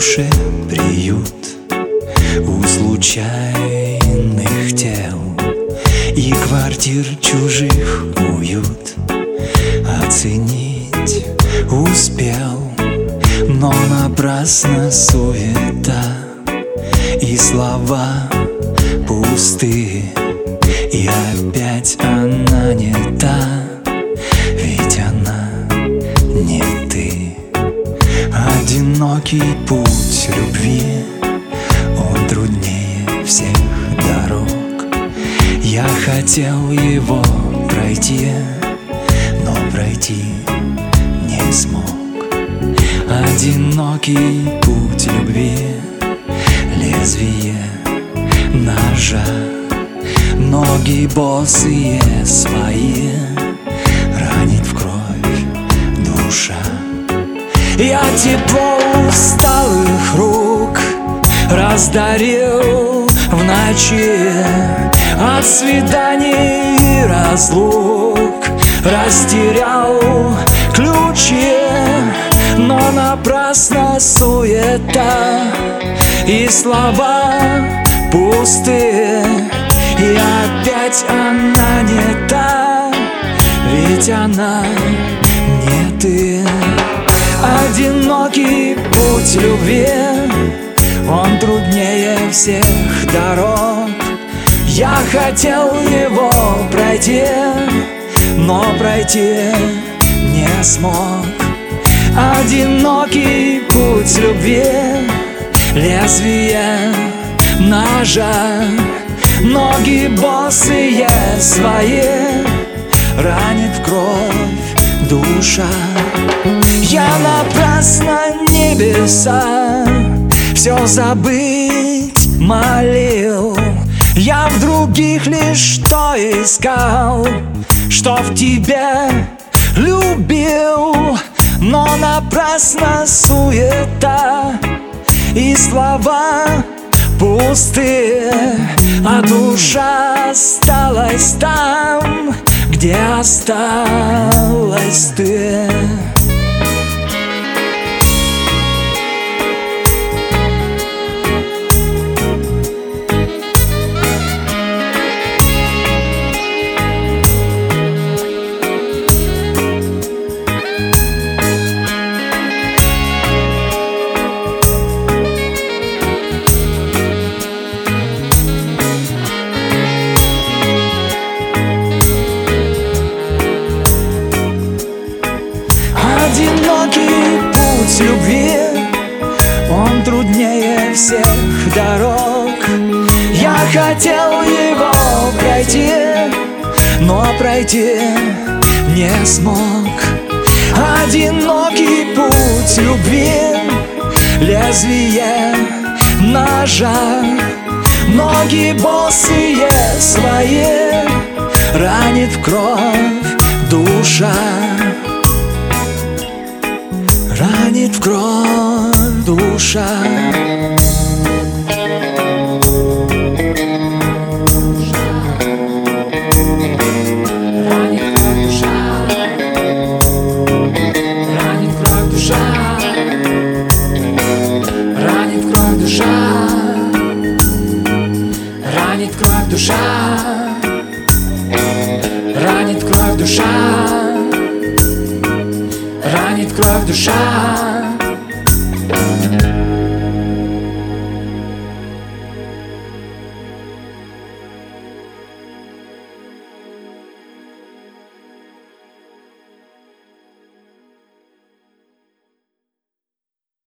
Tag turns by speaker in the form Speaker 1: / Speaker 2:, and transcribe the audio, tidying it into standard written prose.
Speaker 1: душе приют у случайных тел и квартир чужих уют оценить успел, но напрасно суета и слова пустые, и опять она не та, ведь она не ты. Одинокий путь любви, он труднее всех дорог. Я хотел его пройти, но пройти не смог. Одинокий путь любви, лезвие ножа, ноги босые свои, ранит в кровь душа. Я тепло усталых рук раздарил в ночи, от свиданий и разлук растерял ключи, но напрасно суета и слова пустые, и опять она не та, ведь она не ты. Одинокий путь любви, он труднее всех дорог. Я хотел его пройти, но пройти не смог. Одинокий путь любви, лезвие ножа, ноги босые свои, ранит в кровь душа. Я напрасно небеса все забыть молил. Я в других лишь то искал, что в тебе любил, но напрасно суета и слова пустые, а душа осталась там, где осталась ты.
Speaker 2: Одинокий путь любви, он труднее всех дорог. Я хотел его пройти, но пройти не смог. Одинокий путь любви, лезвие ножа, ноги босые свои, ранит в кровь душа. Ранит в кровь душа.
Speaker 1: Ранит кровь душа. Ранит кровь душа. Ранит кровь душа. Ранит кровь душа. Ранит кровь душа.